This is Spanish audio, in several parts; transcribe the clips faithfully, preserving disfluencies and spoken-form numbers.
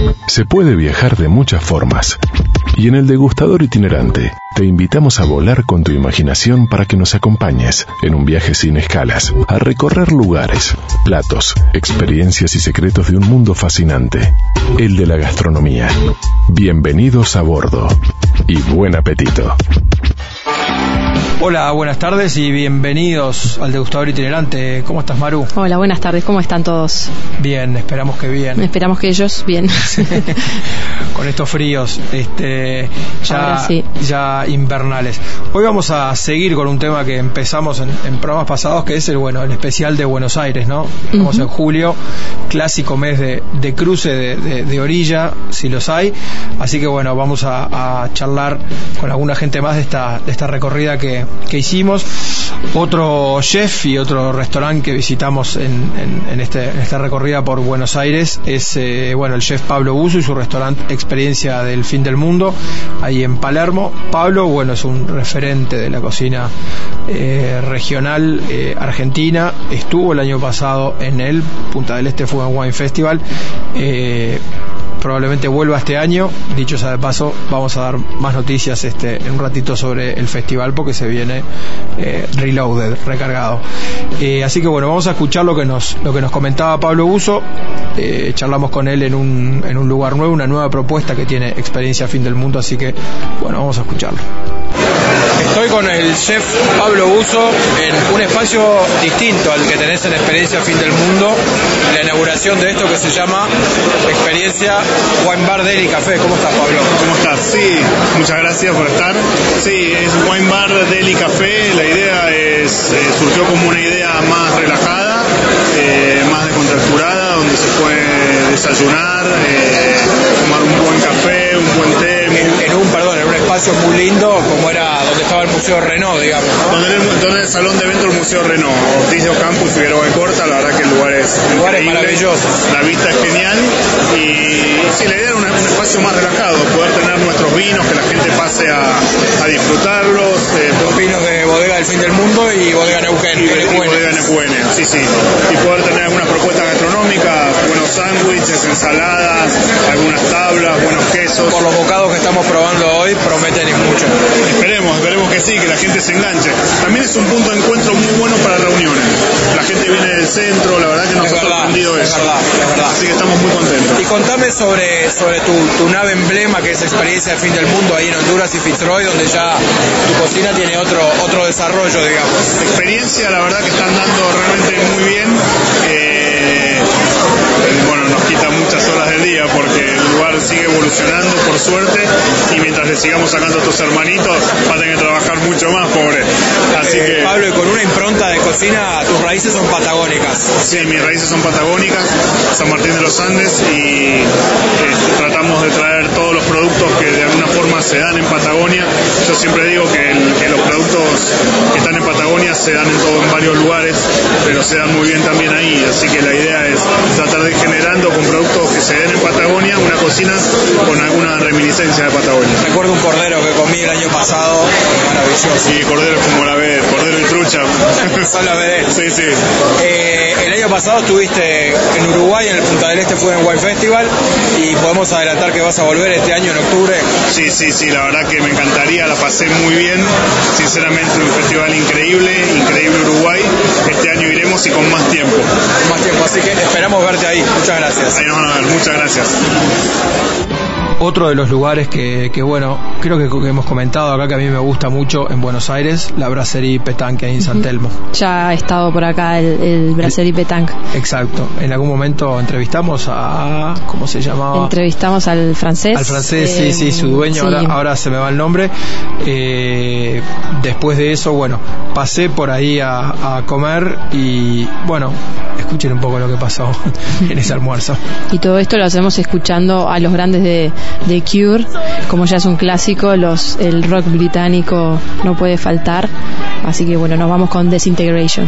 Se puede viajar de muchas formas. Y en el degustador itinerante te invitamos a volar con tu imaginación para que nos acompañes en un viaje sin escalas, a recorrer lugares, platos, experiencias y secretos de un mundo fascinante, el de la gastronomía. Bienvenidos a bordo y buen apetito. Hola, buenas tardes y bienvenidos al degustador itinerante. ¿Cómo estás, Maru? Hola, buenas tardes. ¿Cómo están todos? Bien, esperamos que bien. Esperamos que ellos bien. Con estos fríos este, ya, sí. ya invernales. Hoy vamos a seguir con un tema que empezamos en, en programas pasados, que es el bueno el especial de Buenos Aires, ¿no? Estamos uh-huh. en julio, clásico mes de, de cruce de, de, de orilla, si los hay. Así que bueno, vamos a, a charlar con alguna gente más de esta, de esta recorrida que, que hicimos. Otro chef y otro restaurante que visitamos en, en, en, este, en esta recorrida por Buenos Aires es eh, bueno el chef Pablo Buzo y su restaurante Experiencia del Fin del Mundo, ahí en Palermo. Pablo, bueno, es un referente de la cocina eh, regional eh, argentina. Estuvo el año pasado en el Punta del Este Food and Wine Festival. Eh, probablemente vuelva este año. Dicho sea de paso, vamos a dar más noticias este en un ratito sobre el festival, porque se viene eh, reloaded, recargado. Eh, así que bueno, vamos a escuchar lo que nos lo que nos comentaba Pablo Buzo. Eh, charlamos con él en un en un lugar nuevo, una nueva propuesta que tiene Experiencia Fin del Mundo. Así que bueno, vamos a escucharlo. Estoy con el chef Pablo Buzo en un espacio distinto al que tenés en Experiencia Fin del Mundo, la inauguración de esto que se llama Experiencia Wine Bar Deli Café. ¿Cómo estás, Pablo? ¿Cómo estás? Sí, muchas gracias por estar. Sí, es Wine Bar Deli Café. La idea es eh, surgió como una idea más relajada, eh, más descontracturada, donde se puede desayunar, eh, tomar un buen café, un buen té. En, en un, perdón, en un espacio muy lindo, como era donde estaba el Museo Renault, digamos, ¿no? Donde el, donde el salón de eventos del Museo Renault, Ortiz de Ocampo y Figueroa de Corta. La verdad que el lugar es el lugar es maravilloso, la vista es genial y sí, la idea era un, un espacio más relajado, poder tener nuestros vinos, que la gente pase a, a disfrutarlos. Eh, Los vinos de Bodega del Fin del Mundo y Bodega Neuquén. Y, y Bodega Neuquén, sí, sí. Y poder tener algunas propuestas gastronómicas, buenos sándwiches, ensaladas, algunas tablas, buenos quesos. Por los bocados que estamos probando hoy, prometen y mucho. Esperemos, esperemos que sí, que la gente se enganche. También es un punto de encuentro muy bueno para reuniones. La gente viene del centro, la verdad que nos es ha verdad, sorprendido es eso. Verdad, es verdad. Así que estamos muy contentos. Y contame sobre, sobre tu, tu nave emblema, que es Experiencia del Fin del Mundo, ahí en Honduras y Fitzroy, donde ya tu cocina tiene otro, otro desarrollo, digamos. Experiencia, la verdad que están dando realmente muy bien. Eh, bueno, nos quita muchas horas del día porque el lugar sigue evolucionando, por suerte, y mientras le sigamos sacando a tus hermanitos, va a tener que trabajar mucho más, pobre. Así eh, que... Pablo, y con una impronta de cocina, tus raíces son patagónicas. Sí, mis raíces son patagónicas, San Martín de los Andes, y este, tratamos de traer todos los productos que de alguna forma se dan en Patagonia. Yo siempre digo que, el, que los productos que están en Patagonia se dan en, todo, en varios lugares, pero se dan muy bien también ahí, así que la idea es tratar de ir generando con productos que se den en Patagonia una cocina con alguna reminiscencia de Patagonia. Recuerdo un cordero que comí el año pasado, maravilloso. Sí, cordero como la ve, cordero y trucha. Son la ve. Sí, sí. Eh, el año pasado estuviste en Uruguay, en el Punta del Este Food and Wine Festival, y podemos adelantar que vas a volver este año en octubre. Sí, sí, sí, la verdad que me encantaría, la pasé muy bien, sinceramente un festival increíble, increíble Uruguay. Este año iremos y con más tiempo. Con más tiempo, así que esperamos verte ahí. Muchas gracias. Ahí nos van a ver, muchas gracias. Otro de los lugares que, que bueno, creo que, que hemos comentado acá, que a mí me gusta mucho en Buenos Aires, la Brasserie Petanque ahí en San Telmo. Ya ha estado por acá el, el Brasserie Petanque. Exacto. En algún momento entrevistamos a... ¿cómo se llamaba? Entrevistamos al francés. Al francés, eh, sí, sí, su dueño, sí. ahora, ahora se me va el nombre. Eh, después de eso, bueno, pasé por ahí a, a comer y, bueno, escuchen un poco lo que pasó en ese almuerzo. Y todo esto lo hacemos escuchando a los grandes de de Cure, como ya es un clásico, los el rock británico no puede faltar, así que bueno, nos vamos con Disintegration.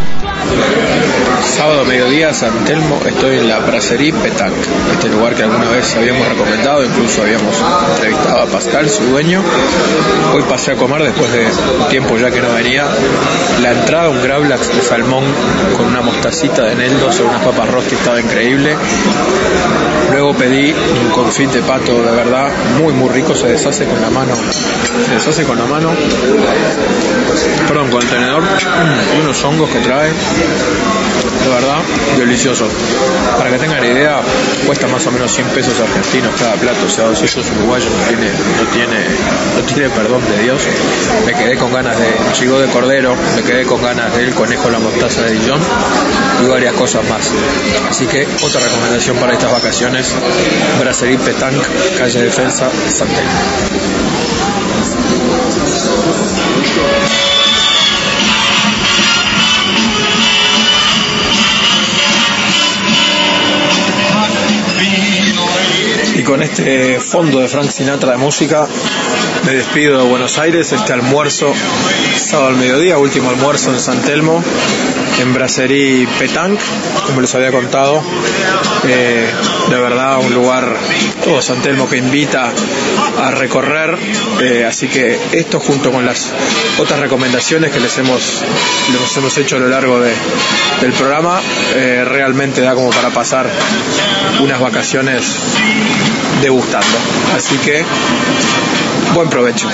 Sábado mediodía, San Telmo, estoy en la Brasserie Petanque, este lugar que alguna vez habíamos recomendado, incluso habíamos entrevistado a Pascal, su dueño. Hoy pasé a comer después de un tiempo ya que no venía. La entrada, un gravlax de salmón con una mostacita de eneldo sobre unas papas rosti, estaba increíble. Luego pedí un confit de pato de verdad muy muy rico, se deshace con la mano, se deshace con la mano, perdón, con el tenedor, y unos hongos que trae, de verdad, delicioso. Para que tengan idea, cuesta más o menos cien pesos argentinos cada plato, o sea, si eso es uruguayo no tiene, no tiene, no tiene perdón de Dios. Me quedé con ganas de chivo de cordero, me quedé con ganas del conejo la mostaza de Dijon y varias cosas más. Así que otra recomendación para estas vacaciones, Brasserie Petanque, calle Defensa, San Telmo. Y con este fondo de Frank Sinatra de música, me despido de Buenos Aires, este almuerzo sábado al mediodía, último almuerzo en San Telmo, en Brasserie Petanque, como les había contado. Eh, de verdad un lugar, todo San Telmo, que invita a recorrer, eh, así que esto junto con las otras recomendaciones que les hemos, les hemos hecho a lo largo de, del programa, eh, realmente da como para pasar unas vacaciones degustando, así que buen provecho.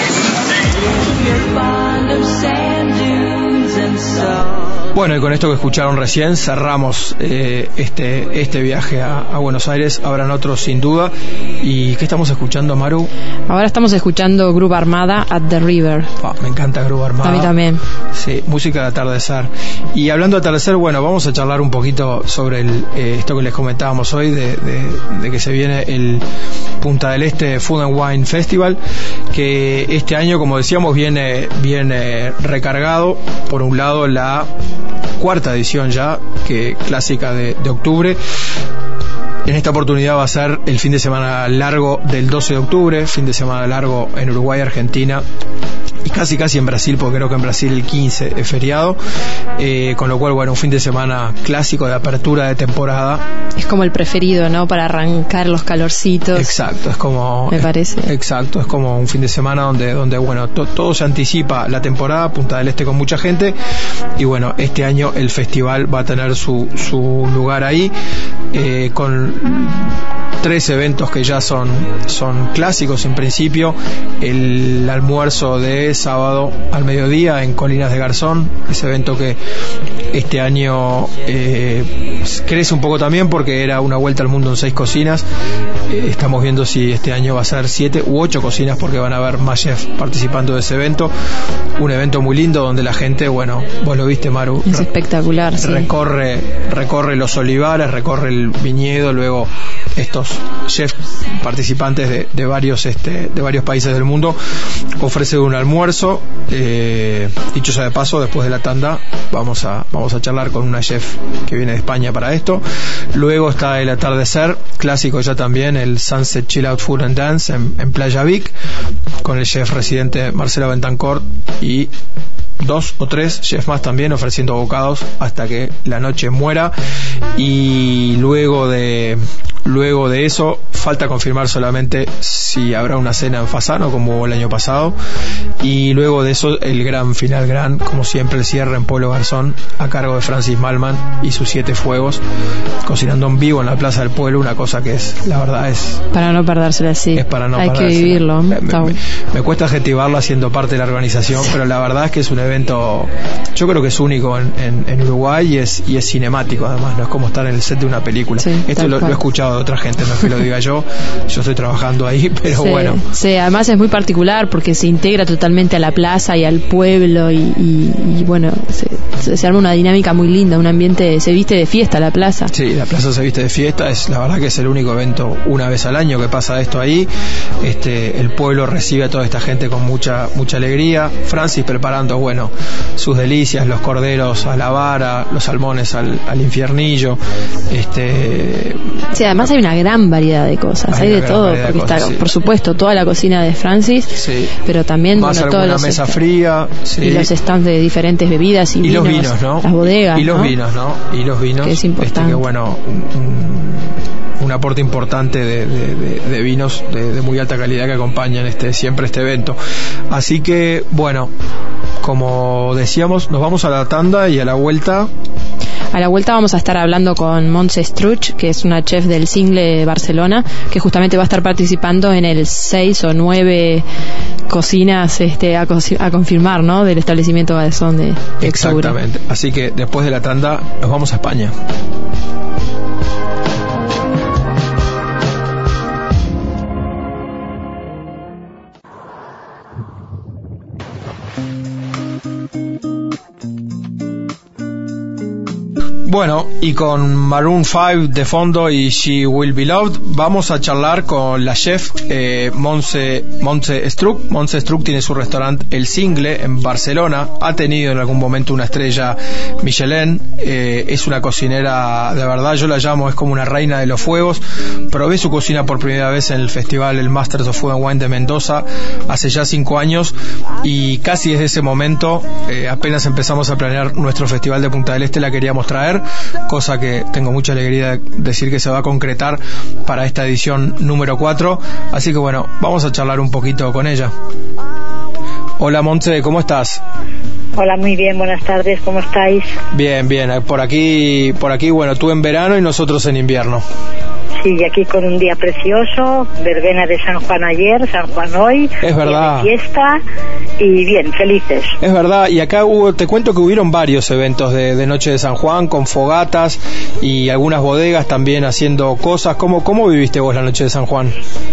Bueno, y con esto que escucharon recién cerramos eh, este este viaje a, a Buenos Aires. Habrán otros sin duda. ¿Y qué estamos escuchando, Maru? Ahora estamos escuchando Grupo Armada, At the River. Oh, me encanta Grupo Armada. A mí también. Sí, música de atardecer. Y hablando de atardecer, bueno, vamos a charlar un poquito sobre el, eh, esto que les comentábamos hoy, de, de, de que se viene el Punta del Este Food and Wine Festival, que este año, como decíamos, viene, viene recargado. Por un lado, la cuarta edición ya, que clásica de, de octubre. En esta oportunidad va a ser el fin de semana largo del doce de octubre, fin de semana largo en Uruguay, Argentina y casi casi en Brasil, porque creo que en Brasil el quince es feriado, eh, con lo cual, bueno, un fin de semana clásico de apertura de temporada. Es como el preferido, ¿no? Para arrancar los calorcitos. Exacto, es como... Me parece. Es, exacto, es como un fin de semana donde, donde bueno, to, todo se anticipa la temporada, Punta del Este con mucha gente, y bueno, este año el festival va a tener su, su lugar ahí, eh, con tres eventos que ya son, son clásicos en principio. El almuerzo de sábado al mediodía en Colinas de Garzón, ese evento que este año eh, crece un poco también porque era una vuelta al mundo en seis cocinas. Eh, estamos viendo si este año va a ser siete u ocho cocinas, porque van a haber más chefs participando de ese evento. Un evento muy lindo donde la gente, bueno, vos lo viste, Maru, es espectacular, sí. recorre, recorre los olivares, recorre el viñedo, luego estos chefs participantes de, de varios este de varios países del mundo ofrecen un almuerzo. Eh, dicho sea de paso, después de la tanda vamos a vamos a charlar con una chef que viene de España para esto. Luego está el atardecer clásico ya también, el Sunset Chill Out Food and Dance en, en Playa Vic, con el chef residente Marcelo Bentancourt y dos o tres chefs más también ofreciendo bocados hasta que la noche muera. Y luego de luego de eso falta confirmar solamente si habrá una cena en Fasano como el año pasado, y luego de eso el gran final, gran como siempre, el cierre en Pueblo Garzón a cargo de Francis Malman y sus Siete Fuegos, cocinando en vivo en la Plaza del Pueblo, una cosa que es, la verdad, es para no perdérsela, así es para no hay perdérsela. Que vivirlo. me, me, me cuesta adjetivarlo haciendo parte de la organización, pero la verdad es que es un evento, yo creo que es único en, en, en Uruguay, y es, y es cinemático además, no es como estar en el set de una película. Sí, esto lo, lo he escuchado de otra gente, no es que lo diga yo, yo estoy trabajando ahí, pero sí, bueno. Sí, además es muy particular porque se integra totalmente a la plaza y al pueblo, y, y, y bueno, se, se arma una dinámica muy linda, un ambiente, se viste de fiesta la plaza. Sí, la plaza se viste de fiesta, es la verdad que es el único evento una vez al año que pasa esto ahí. Este, el pueblo recibe a toda esta gente con mucha mucha alegría. Francis preparando, bueno, sus delicias, los corderos a la vara, los salmones al, al infiernillo. Este, sí, además hay una gran variedad de cosas, hay, hay de todo, porque de cosas, está, sí. Por supuesto, toda la cocina de Francis, sí. Pero también más bueno, alguna todos mesa los fría, sí. Y los stands de diferentes bebidas y, y vinos, los vinos, ¿no? Las bodegas, y, y los ¿no? vinos, ¿no? Y los vinos, que es importante. Este, que bueno, un, un aporte importante de, de, de, de vinos de, de muy alta calidad que acompañan este siempre este evento. Así que bueno, como decíamos, nos vamos a la tanda y a la vuelta A la vuelta vamos a estar hablando con Montse Struch, que es una chef del Single Barcelona, que justamente va a estar participando en el seis o nueve cocinas este, a, co- a confirmar, ¿no? Del establecimiento Gadesón de, de Exactamente. Octubre. Así que después de la tanda nos vamos a España. Bueno, y con Maroon five de fondo y She Will Be Loved, vamos a charlar con la chef eh, Montse, Montse Struch. Montse Struch tiene su restaurante El Single en Barcelona. Ha tenido en algún momento una estrella Michelin. Eh, es una cocinera de verdad, yo la llamo, es como una reina de los fuegos. Probé su cocina por primera vez en el festival El Masters of Food and Wine de Mendoza hace ya cinco años, y casi desde ese momento, eh, apenas empezamos a planear nuestro festival de Punta del Este, la queríamos traer, cosa que tengo mucha alegría de decir que se va a concretar para esta edición número cuatro. Así que bueno, vamos a charlar un poquito con ella. Hola Montse, ¿cómo estás? Hola, muy bien, buenas tardes, ¿cómo estáis? Bien, bien, por aquí, por aquí, bueno, tú en verano y nosotros en invierno. Sí, y aquí con un día precioso, verbena de San Juan ayer, San Juan hoy, es verdad, de fiesta, y bien, felices. Es verdad, y acá hubo, te cuento que hubieron varios eventos de, de Noche de San Juan, con fogatas y algunas bodegas también haciendo cosas. ¿Cómo, cómo viviste vos la Noche de San Juan?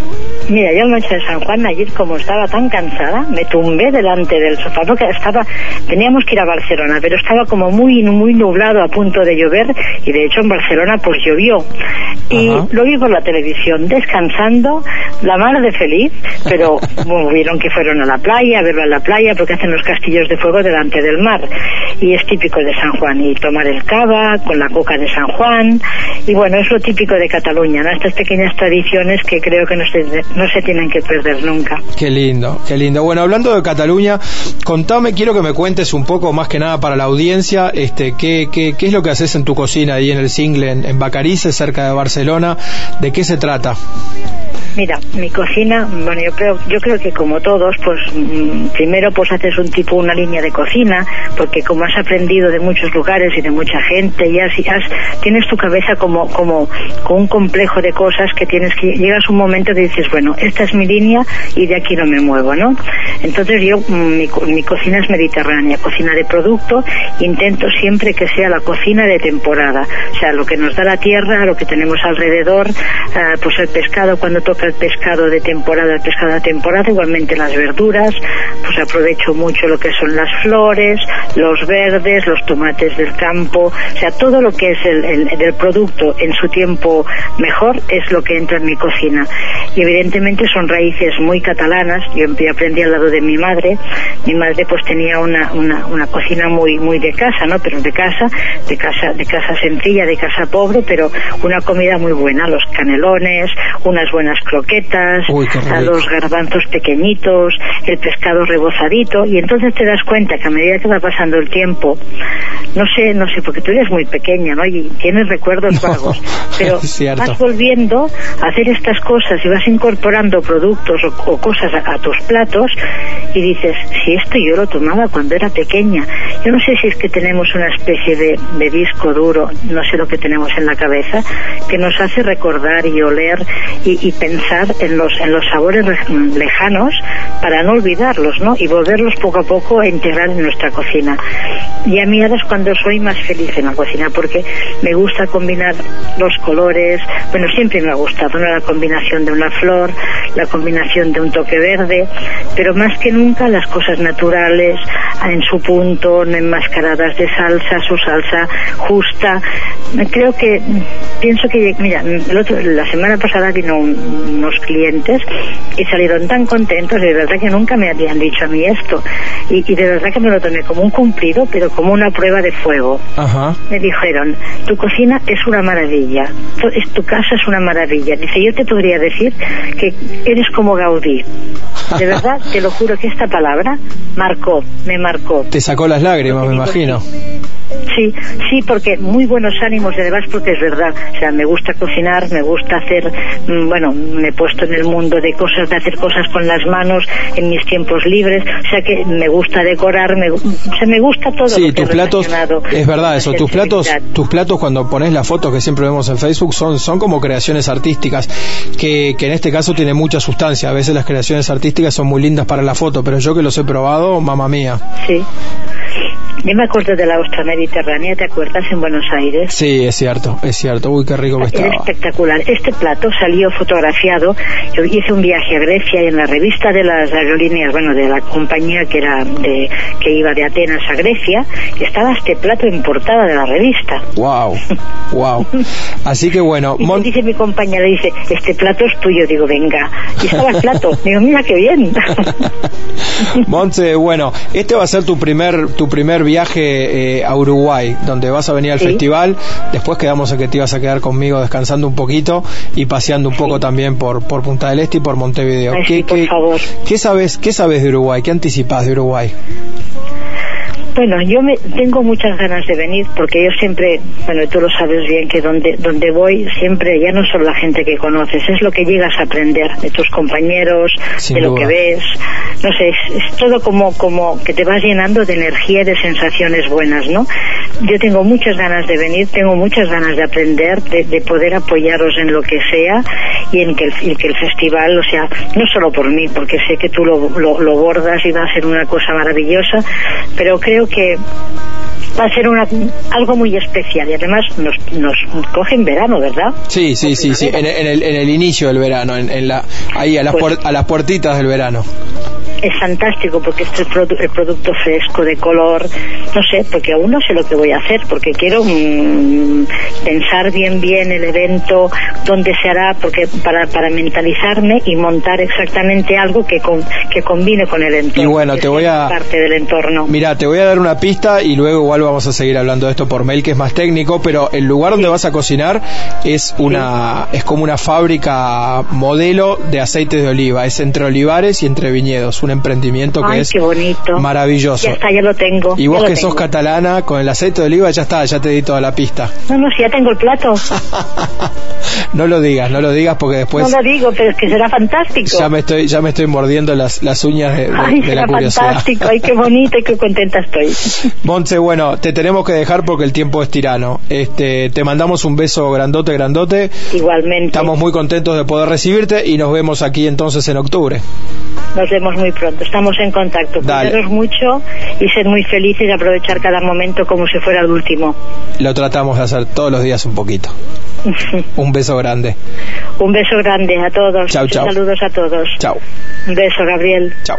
Mira, yo la Noche de San Juan ayer, como estaba tan cansada, me tumbé delante del sofá, porque estaba, teníamos que ir a Barcelona, pero estaba como muy muy nublado, a punto de llover, y de hecho en Barcelona pues llovió. Y Ajá. Lo vi por la televisión, descansando, la mar de feliz, pero bueno, vieron que fueron a la playa, a verlo a la playa, porque hacen los castillos de fuego delante del mar, y es típico de San Juan, y tomar el cava con la coca de San Juan, y bueno, es lo típico de Cataluña, ¿no? Estas pequeñas tradiciones que creo que no se, no se tienen que perder nunca. Qué lindo, qué lindo. Bueno, hablando de Cataluña, contame, quiero que me cuentes un poco, más que nada para la audiencia, este, qué, qué, qué es lo que haces en tu cocina ahí en el Single, en, en Bacarice, cerca de Barcelona. ¿De qué se trata? Mira, mi cocina, bueno, yo creo, yo creo que como todos, pues mmm, primero pues haces un tipo, una línea de cocina, porque como has aprendido de muchos lugares y de mucha gente, y has, has, tienes tu cabeza como, como, con un complejo de cosas que tienes que, llegas un momento que dices, bueno, esta es mi línea y de aquí no me muevo, ¿no? Entonces yo, mi, mi cocina es mediterránea, cocina de producto, intento siempre que sea la cocina de temporada, o sea, lo que nos da la tierra, lo que tenemos alrededor, uh, pues el pescado cuando toca el pescado de temporada, el pescado de temporada, igualmente las verduras, pues aprovecho mucho lo que son las flores, los verdes, los tomates del campo, o sea, todo lo que es el, el, el producto en su tiempo mejor es lo que entra en mi cocina. Y evidentemente son raíces muy catalanas, yo aprendí al lado de mi madre, mi madre pues tenía una, una, una cocina muy, muy de casa, ¿no? Pero de casa, de casa, de casa sencilla, de casa pobre, pero una comida muy buena, los canelones, unas buenas croquetas, Uy, a los garbanzos pequeñitos, el pescado rebozadito, y entonces te das cuenta que a medida que va pasando el tiempo, no sé, no sé, porque tú eres muy pequeña, ¿no? Y tienes recuerdos vagos, no, pero vas volviendo a hacer estas cosas y vas incorporando productos o, o cosas a, a tus platos y dices, si esto yo lo tomaba cuando era pequeña. Yo no sé si es que tenemos una especie de, de disco duro, no sé lo que tenemos en la cabeza, que nos hace recordar y oler y, y pensar en los en los sabores lejanos para no olvidarlos, ¿no? Y volverlos poco a poco a integrar en nuestra cocina. Y a mí ahora es cuando soy más feliz en la cocina, porque me gusta combinar los colores. Bueno, siempre me ha gustado, ¿no? La combinación de una flor, la combinación de un toque verde, pero más que nunca las cosas naturales en su punto, no enmascaradas de salsa, su salsa justa. Creo que, pienso que, mira, el otro, la semana pasada vino un, unos clientes y salieron tan contentos, de verdad que nunca me habían dicho a mí esto, y, y de verdad que me lo tomé como un cumplido, pero como una prueba de fuego. Ajá. Me dijeron, tu cocina es una maravilla, tu, es, tu casa es una maravilla. Dice, yo te podría decir que eres como Gaudí. De verdad, te lo juro que esta palabra marcó, me marcó. Te sacó las lágrimas, me imagino. Sí, sí, porque muy buenos ánimos y además porque es verdad, o sea, me gusta cocinar, me gusta hacer, bueno, me he puesto en el mundo de cosas, de hacer cosas con las manos en mis tiempos libres, o sea que me gusta decorar, me, o sea, me gusta todo sí, lo que tus platos, es verdad eso, tus platos, tus platos cuando pones la foto que siempre vemos en Facebook son, son como creaciones artísticas, que, que en este caso tiene mucha sustancia, a veces las creaciones artísticas son muy lindas para la foto, pero yo que los he probado, mamá mía. Sí. Yo me acuerdo de la ostra mediterránea, ¿te acuerdas? En Buenos Aires. Sí, es cierto, es cierto. Uy, qué rico que estaba. Era espectacular. Este plato salió fotografiado. Yo hice un viaje a Grecia y en la revista de las aerolíneas, bueno, de la compañía que era de que iba de Atenas a Grecia, estaba este plato en portada de la revista. Wow, wow. Así que bueno. Y Mon... me dice mi compañera, dice, este plato es tuyo. Digo, venga. Y estaba el plato. Digo, mira qué bien. Montse, bueno, este va a ser tu primer, tu primer viaje eh, a Uruguay, donde vas a venir al ¿Sí? festival. Después quedamos en que te ibas a quedar conmigo descansando un poquito y paseando un poco sí. también por, por Punta del Este y por Montevideo. Ay, ¿Qué, sí, por qué, favor. ¿qué sabes, qué sabes de Uruguay? ¿Qué anticipás de Uruguay? Bueno, yo me tengo muchas ganas de venir porque yo siempre, bueno, tú lo sabes bien, que donde donde voy siempre ya no solo la gente que conoces, es lo que llegas a aprender de tus compañeros, Sin de duda. Lo que ves, no sé, es, es todo como como que te vas llenando de energía y de sensaciones buenas, ¿no? Yo tengo muchas ganas de venir, tengo muchas ganas de aprender, de, de poder apoyaros en lo que sea y en que el, y que el festival, o sea, no solo por mí, porque sé que tú lo, lo, lo bordas y va a ser una cosa maravillosa, pero creo que va a ser una, algo muy especial y además nos, nos coge en verano, ¿verdad? Sí, sí, sí, sí, en, en, el, en el inicio del verano, en, en la, ahí a las, pues, puer, a las puertitas del verano. Es fantástico porque este es el, produ- el producto fresco, de color, no sé, porque aún no sé lo que voy a hacer, porque quiero mmm, pensar bien bien el evento, dónde se hará, porque para, para mentalizarme y montar exactamente algo que con, que combine con el entorno. Y bueno, te voy a... parte del entorno. Mira, te voy a dar una pista y luego igual vamos a seguir hablando de esto por mail, que es más técnico, pero el lugar donde sí. vas a cocinar es una sí. es como una fábrica modelo de aceites de oliva, es entre olivares y entre viñedos, un emprendimiento que Ay, es qué bonito. Maravilloso. Ya está, ya lo tengo. Y vos que tengo. sos catalana, con el aceite de oliva ya está, ya te di toda la pista. No, no, si ya tengo el plato. No lo digas, no lo digas porque después... No lo digo, pero es que será fantástico. Ya me estoy, ya me estoy mordiendo las, las uñas de, de, Ay, de la curiosidad. Fantástico, ay, qué bonito y qué contenta estoy. Montse, bueno, te tenemos que dejar porque el tiempo es tirano. Este, te mandamos un beso grandote, grandote. Igualmente. Estamos muy contentos de poder recibirte y nos vemos aquí entonces en octubre. Nos vemos muy pronto, estamos en contacto. Cuidaros mucho y ser muy felices y aprovechar cada momento como si fuera el último. Lo tratamos de hacer todos los días un poquito. Un beso grande. Un beso grande a todos. Chau, chau. Saludos a todos. Chau. Un beso, Gabriel. Chau.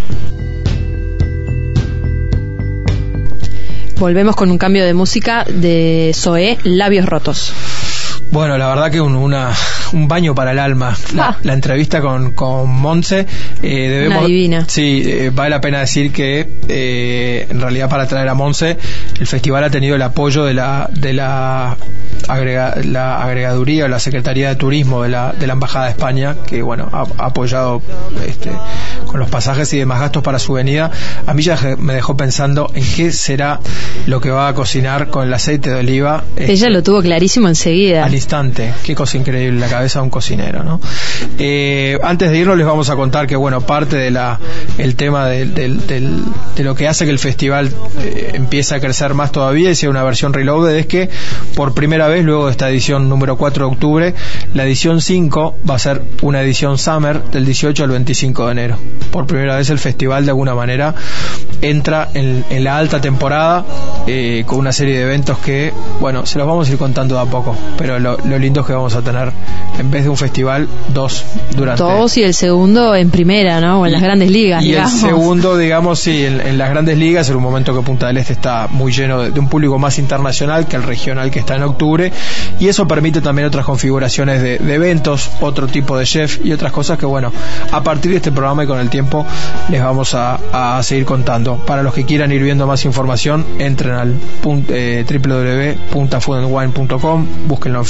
Volvemos con un cambio de música de Zoé, Labios Rotos. Bueno, la verdad que un, una, un baño para el alma. La, ah. la entrevista con, con Montse. Eh, debemos, una divina. Sí, eh, vale la pena decir que eh, en realidad para traer a Montse, el festival ha tenido el apoyo de la de la, agrega, la agregaduría o la Secretaría de Turismo de la, de la Embajada de España, que bueno, ha, ha apoyado este, con los pasajes y demás gastos para su venida. A mí ya me dejó pensando en qué será lo que va a cocinar con el aceite de oliva. Ella este, lo tuvo clarísimo enseguida. Al instante, qué cosa increíble, la cabeza de un cocinero, ¿no? Eh, antes de irnos les vamos a contar que bueno, parte de la el tema de, de, de, de lo que hace que el festival eh, empiece a crecer más todavía y sea una versión reloaded es que por primera vez luego de esta edición número cuatro de octubre, la edición cinco va a ser una edición summer del dieciocho al veinticinco de enero. Por primera vez el festival de alguna manera entra en, en la alta temporada eh, con una serie de eventos que bueno, se los vamos a ir contando de a poco, pero lo Lo, lo lindo es que vamos a tener, en vez de un festival, dos durante... Dos y el segundo en primera, ¿no? O en y, las grandes ligas, Y digamos. el segundo, digamos, sí, en, en las grandes ligas, en un momento que Punta del Este está muy lleno de, de un público más internacional que el regional que está en octubre, y eso permite también otras configuraciones de, de eventos, otro tipo de chef y otras cosas que, bueno, a partir de este programa y con el tiempo les vamos a, a seguir contando. Para los que quieran ir viendo más información, entren al punt, eh, doble u doble u doble u punto food and wine punto com, búsquenlo en Facebook,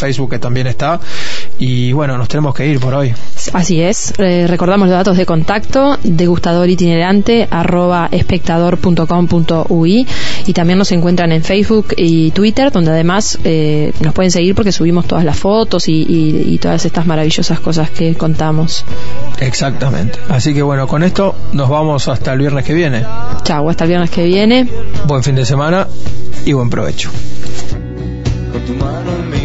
Facebook, que también está. Y bueno, nos tenemos que ir por hoy. Así es. Eh, recordamos los datos de contacto: degustador itinerante arroba espectador punto com punto ui, y también nos encuentran en Facebook y Twitter, donde además eh, nos pueden seguir porque subimos todas las fotos y, y, y todas estas maravillosas cosas que contamos. Exactamente. Así que bueno, con esto nos vamos hasta el viernes que viene. Chau, hasta el viernes que viene. Buen fin de semana y buen provecho. Con tu mano en mi